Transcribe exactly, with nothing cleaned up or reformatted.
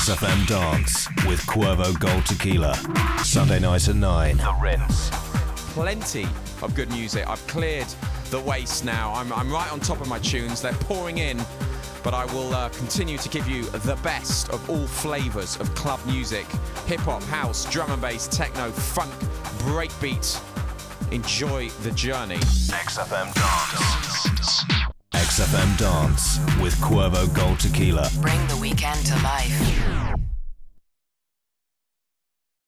X F M Dance with Cuervo Gold Tequila. Sunday night at nine. The Rinse. Plenty of good music. I've cleared the waste now. I'm, I'm right on top of my tunes. They're pouring in. But I will uh, continue to give you the best of all flavours of club music. Hip-hop, house, drum and bass, techno, funk, breakbeat. Enjoy the journey. X F M Dance. X F M Dance with Cuervo Gold Tequila. Bring the weekend to life.